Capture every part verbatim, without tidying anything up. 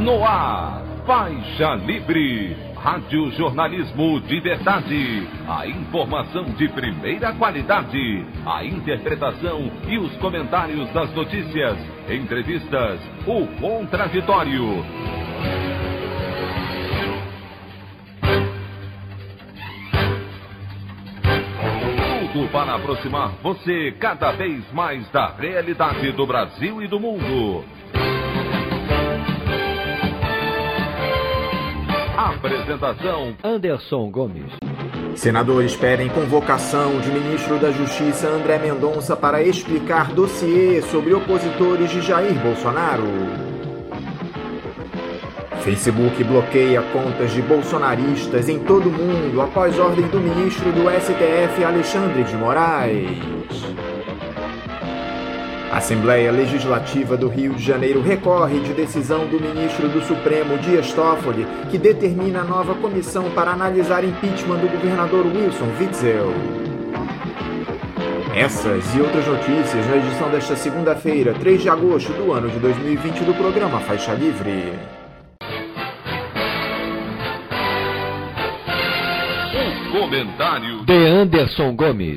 No ar, Faixa Livre, rádio jornalismo de verdade, a informação de primeira qualidade, a interpretação e os comentários das notícias, entrevistas, o contraditório. Tudo para aproximar você cada vez mais da realidade do Brasil e do mundo. Apresentação: Anderson Gomes. Senadores pedem convocação de ministro da Justiça André Mendonça para explicar dossiê sobre opositores de Jair Bolsonaro. Facebook bloqueia contas de bolsonaristas em todo o mundo após ordem do ministro do S T F, Alexandre de Moraes. A Assembleia Legislativa do Rio de Janeiro recorre de decisão do ministro do Supremo, Dias Toffoli, que determina a nova comissão para analisar impeachment do governador Wilson Witzel. Essas e outras notícias na edição desta segunda-feira, três de agosto do ano de dois mil e vinte, do programa Faixa Livre. O comentário de Anderson Gomes.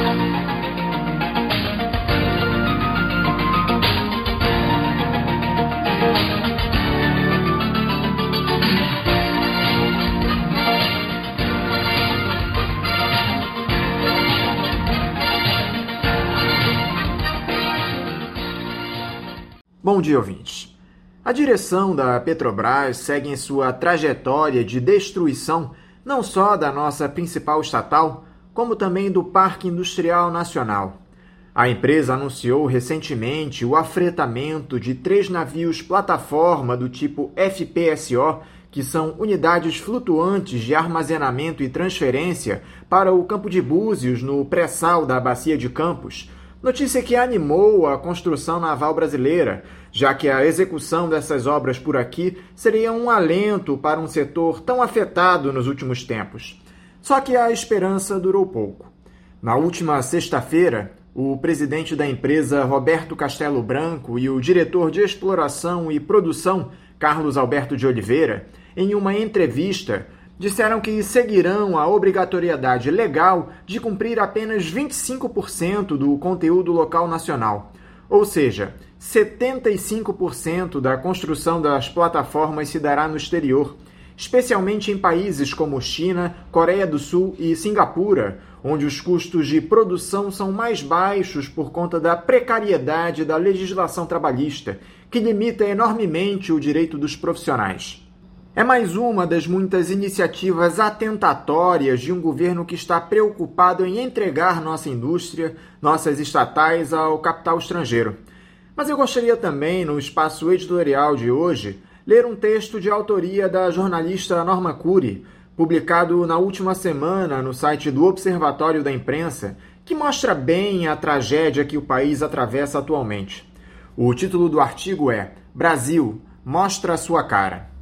Bom dia, ouvintes. A direção da Petrobras segue em sua trajetória de destruição não só da nossa principal estatal, como também do Parque Industrial Nacional. A empresa anunciou recentemente o afretamento de três navios plataforma do tipo F P S O, que são unidades flutuantes de armazenamento e transferência, para o Campo de Búzios, no pré-sal da Bacia de Campos. Notícia que animou a construção naval brasileira, já que a execução dessas obras por aqui seria um alento para um setor tão afetado nos últimos tempos. Só que a esperança durou pouco. Na última sexta-feira, o presidente da empresa, Roberto Castelo Branco, e o diretor de exploração e produção, Carlos Alberto de Oliveira, em uma entrevista, disseram que seguirão a obrigatoriedade legal de cumprir apenas vinte e cinco por cento do conteúdo local nacional, ou seja, setenta e cinco por cento da construção das plataformas se dará no exterior, especialmente em países como China, Coreia do Sul e Singapura, onde os custos de produção são mais baixos por conta da precariedade da legislação trabalhista, que limita enormemente o direito dos profissionais. É mais uma das muitas iniciativas atentatórias de um governo que está preocupado em entregar nossa indústria, nossas estatais, ao capital estrangeiro. Mas eu gostaria também, no espaço editorial de hoje, ler um texto de autoria da jornalista Norma Cury, publicado na última semana no site do Observatório da Imprensa, que mostra bem a tragédia que o país atravessa atualmente. O título do artigo é "Brasil, mostra a sua cara".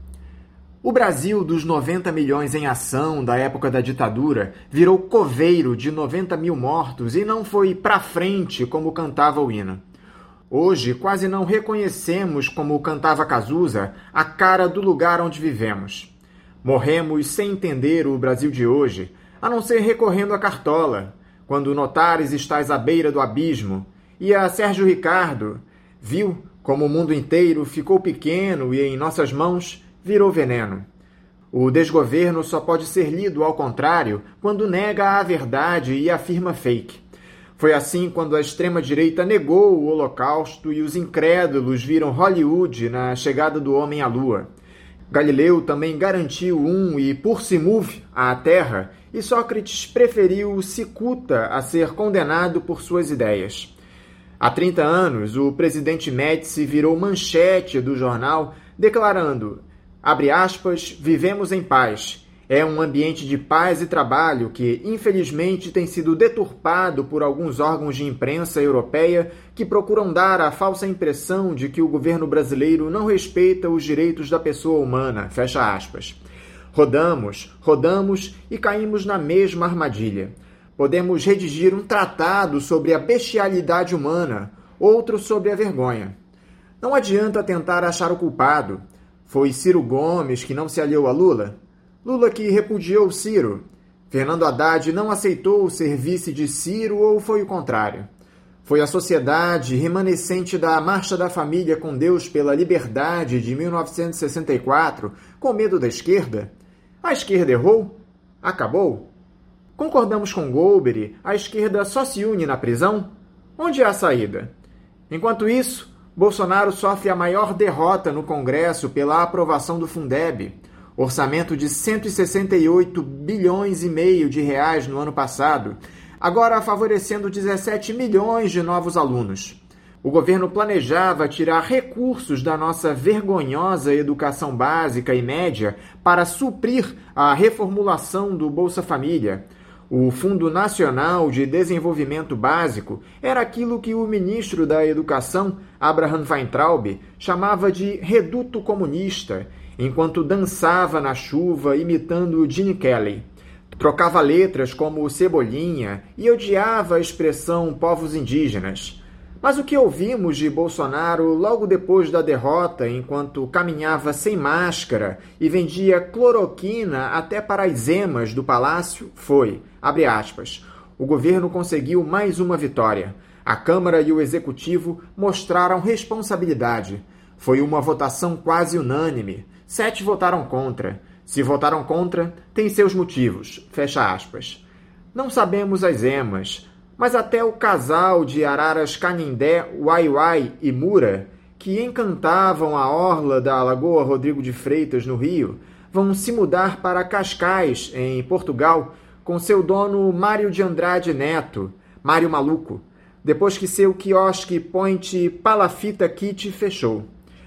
O Brasil dos noventa milhões em ação da época da ditadura virou coveiro de noventa mil mortos e não foi pra frente como cantava o hino. Hoje quase não reconhecemos, como cantava Cazuza, a cara do lugar onde vivemos. Morremos sem entender o Brasil de hoje, a não ser recorrendo à cartola, quando notares estás à beira do abismo, e a Sérgio Ricardo, viu como o mundo inteiro ficou pequeno e em nossas mãos virou veneno. O desgoverno só pode ser lido ao contrário quando nega a verdade e afirma fake. Foi assim quando a extrema-direita negou o Holocausto e os incrédulos viram Hollywood na chegada do homem à Lua. Galileu também garantiu um e por se move à Terra, e Sócrates preferiu o cicuta a ser condenado por suas ideias. Há trinta anos, o presidente Médici virou manchete do jornal declarando: abre aspas, vivemos em paz. É um ambiente de paz e trabalho que, infelizmente, tem sido deturpado por alguns órgãos de imprensa europeia que procuram dar a falsa impressão de que o governo brasileiro não respeita os direitos da pessoa humana, fecha aspas. Rodamos, rodamos e caímos na mesma armadilha. Podemos redigir um tratado sobre a bestialidade humana, outro sobre a vergonha. Não adianta tentar achar o culpado. Foi Ciro Gomes que não se aliou a Lula? Lula que repudiou Ciro? Fernando Haddad não aceitou ser vice de Ciro ou foi o contrário? Foi a sociedade remanescente da Marcha da Família com Deus pela Liberdade de mil novecentos e sessenta e quatro, com medo da esquerda? A esquerda errou? Acabou? Concordamos com Golbery, a esquerda só se une na prisão? Onde é a saída? Enquanto isso, Bolsonaro sofre a maior derrota no Congresso pela aprovação do Fundeb, orçamento de cento e sessenta e oito bilhões e meio de reais no ano passado, agora favorecendo dezessete milhões de novos alunos. O governo planejava tirar recursos da nossa vergonhosa educação básica e média para suprir a reformulação do Bolsa Família. O Fundo Nacional de Desenvolvimento Básico era aquilo que o ministro da Educação, Abraham Weintraub, chamava de reduto comunista, enquanto dançava na chuva imitando Gene Kelly. Trocava letras como Cebolinha e odiava a expressão povos indígenas. Mas o que ouvimos de Bolsonaro logo depois da derrota, enquanto caminhava sem máscara e vendia cloroquina até para as emas do palácio, foi, abre aspas, o governo conseguiu mais uma vitória. A Câmara e o Executivo mostraram responsabilidade. Foi uma votação quase unânime. Sete votaram contra. Se votaram contra, tem seus motivos. Fecha aspas. Não sabemos as emas, mas até o casal de araras Canindé, Uai-Uai e Mura, que encantavam a orla da Lagoa Rodrigo de Freitas, no Rio, vão se mudar para Cascais, em Portugal, com seu dono Mário de Andrade Neto, Mário Maluco, depois que seu quiosque Point Palafita Kit fechou.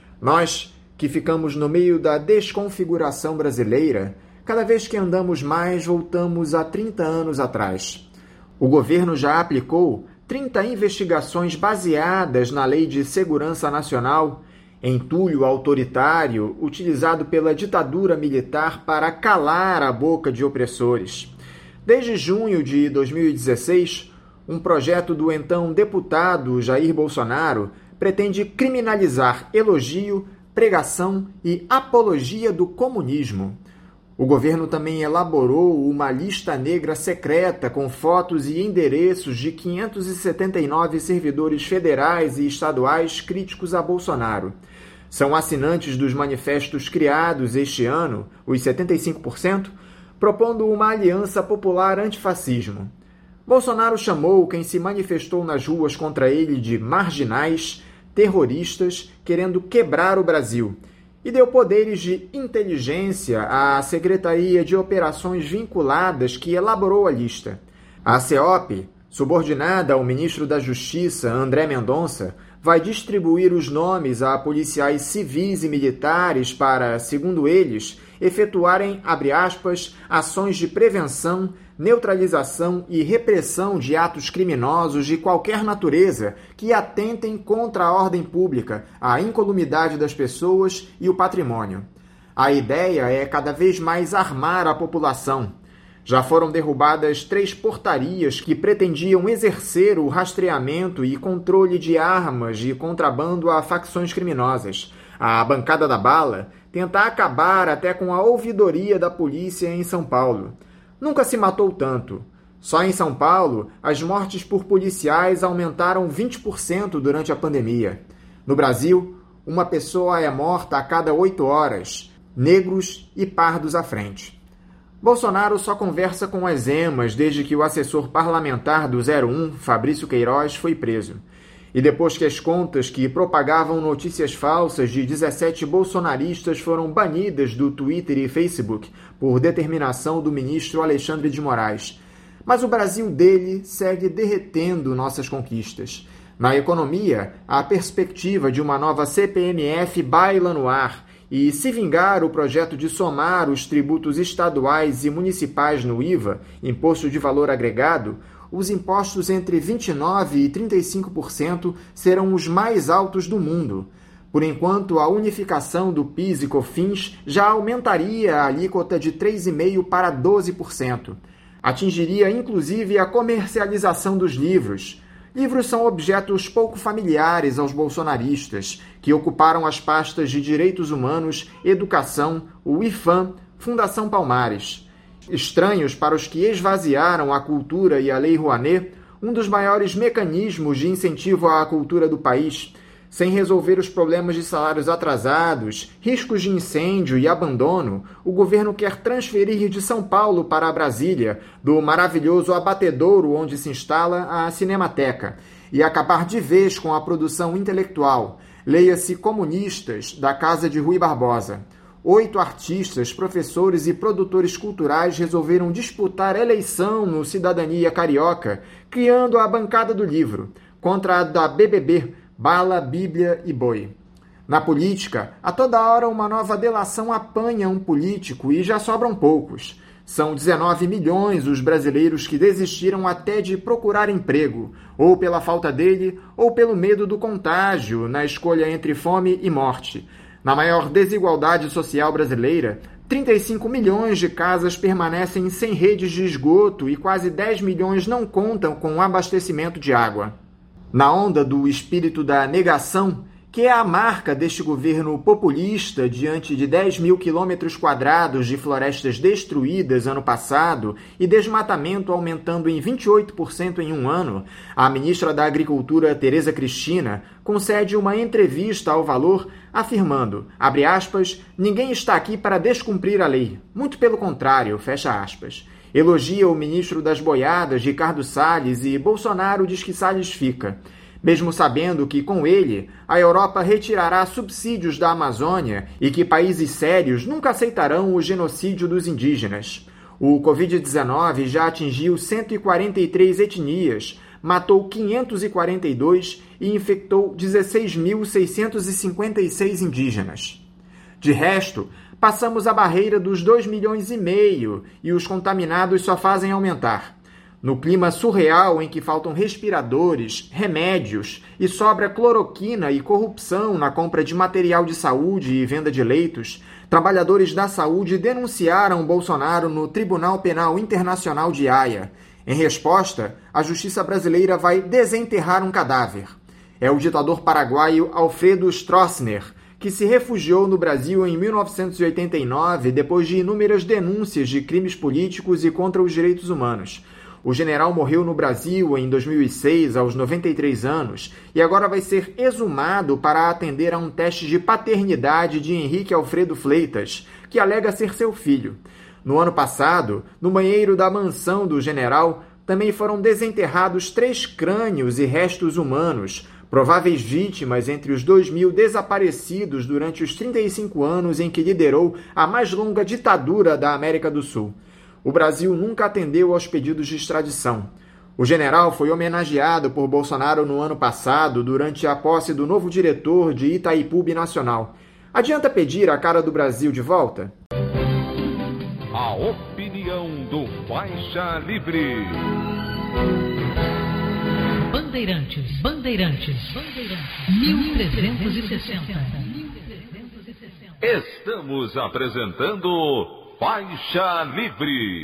Nós, que ficamos no meio da desconfiguração brasileira, cada vez que andamos mais voltamos a trinta anos atrás. O governo já aplicou trinta investigações baseadas na Lei de Segurança Nacional, entulho autoritário utilizado pela ditadura militar para calar a boca de opressores. Desde junho de dois mil e dezesseis, um projeto do então deputado Jair Bolsonaro pretende criminalizar elogio, pregação e apologia do comunismo. O governo também elaborou uma lista negra secreta com fotos e endereços de quinhentos e setenta e nove servidores federais e estaduais críticos a Bolsonaro. São assinantes dos manifestos criados este ano, os setenta e cinco por cento, propondo uma aliança popular antifascismo. Bolsonaro chamou quem se manifestou nas ruas contra ele de marginais, terroristas, querendo quebrar o Brasil, e deu poderes de inteligência à Secretaria de Operações Vinculadas que elaborou a lista. A CEOP, subordinada ao ministro da Justiça, André Mendonça, vai distribuir os nomes a policiais civis e militares para, segundo eles, efetuarem, abre aspas, ações de prevenção, neutralização e repressão de atos criminosos de qualquer natureza que atentem contra a ordem pública, a incolumidade das pessoas e o patrimônio. A ideia é cada vez mais armar a população. Já foram derrubadas três portarias que pretendiam exercer o rastreamento e controle de armas de contrabando a facções criminosas. A bancada da bala tenta acabar até com a ouvidoria da polícia em São Paulo. Nunca se matou tanto. Só em São Paulo, as mortes por policiais aumentaram vinte por cento durante a pandemia. No Brasil, uma pessoa é morta a cada oito horas, negros e pardos à frente. Bolsonaro só conversa com as emas desde que o assessor parlamentar do zero um, Fabrício Queiroz, foi preso. E depois que as contas que propagavam notícias falsas de dezessete bolsonaristas foram banidas do Twitter e Facebook por determinação do ministro Alexandre de Moraes. Mas o Brasil dele segue derretendo nossas conquistas. Na economia, a perspectiva de uma nova C P M F baila no ar, e se vingar o projeto de somar os tributos estaduais e municipais no I V A, Imposto de Valor Agregado, os impostos entre vinte e nove por cento e trinta e cinco por cento serão os mais altos do mundo. Por enquanto, a unificação do PIS e COFINS já aumentaria a alíquota de três vírgula cinco por cento para doze por cento. Atingiria inclusive a comercialização dos livros. livros são objetos pouco familiares aos bolsonaristas, que ocuparam as pastas de Direitos Humanos, Educação, o IFAM, Fundação Palmares. Estranhos para os que esvaziaram a cultura e a Lei Rouanet, um dos maiores mecanismos de incentivo à cultura do país, sem resolver os problemas de salários atrasados, riscos de incêndio e abandono, o governo quer transferir de São Paulo para Brasília, do maravilhoso abatedouro onde se instala a Cinemateca, e acabar de vez com a produção intelectual, leia-se comunistas, da casa de Rui Barbosa. Oito artistas, professores e produtores culturais resolveram disputar eleição no Cidadania Carioca, criando a bancada do livro, contra a da B B B, Bala, Bíblia e Boi. Na política, a toda hora uma nova delação apanha um político e já sobram poucos. São dezenove milhões os brasileiros que desistiram até de procurar emprego, ou pela falta dele, ou pelo medo do contágio, na escolha entre fome e morte. Na maior desigualdade social brasileira, trinta e cinco milhões de casas permanecem sem redes de esgoto e quase dez milhões não contam com abastecimento de água. Na onda do espírito da negação, que é a marca deste governo populista diante de dez mil quilômetros quadrados de florestas destruídas ano passado e desmatamento aumentando em vinte e oito por cento em um ano, a ministra da Agricultura, Tereza Cristina, concede uma entrevista ao Valor afirmando, abre aspas, ninguém está aqui para descumprir a lei, muito pelo contrário, fecha aspas. Elogia o ministro das Boiadas, Ricardo Salles, e Bolsonaro diz que Salles fica, mesmo sabendo que, com ele, a Europa retirará subsídios da Amazônia e que países sérios nunca aceitarão o genocídio dos indígenas. O covid dezenove já atingiu cento e quarenta e três etnias, matou quinhentos e quarenta e dois e infectou dezesseis mil seiscentos e cinquenta e seis indígenas. De resto, passamos a barreira dos dois milhões e meio e os contaminados só fazem aumentar. No clima surreal em que faltam respiradores, remédios e sobra cloroquina e corrupção na compra de material de saúde e venda de leitos, trabalhadores da saúde denunciaram Bolsonaro no Tribunal Penal Internacional de Haia. Em resposta, a justiça brasileira vai desenterrar um cadáver. É o ditador paraguaio Alfredo Stroessner, que se refugiou no Brasil em mil novecentos e oitenta e nove depois de inúmeras denúncias de crimes políticos e contra os direitos humanos. O general morreu no Brasil em dois mil e seis, aos noventa e três anos, e agora vai ser exumado para atender a um teste de paternidade de Henrique Alfredo Fleitas, que alega ser seu filho. No ano passado, no banheiro da mansão do general, também foram desenterrados três crânios e restos humanos, prováveis vítimas entre os dois mil desaparecidos durante os trinta e cinco anos em que liderou a mais longa ditadura da América do Sul. O Brasil nunca atendeu aos pedidos de extradição. O general foi homenageado por Bolsonaro no ano passado durante a posse do novo diretor de Itaipu Binacional. Adianta pedir a cara do Brasil de volta? A opinião do Faixa Livre. Bandeirantes, Bandeirantes, Bandeirantes, mil trezentos e sessenta. Estamos apresentando Faixa Livre.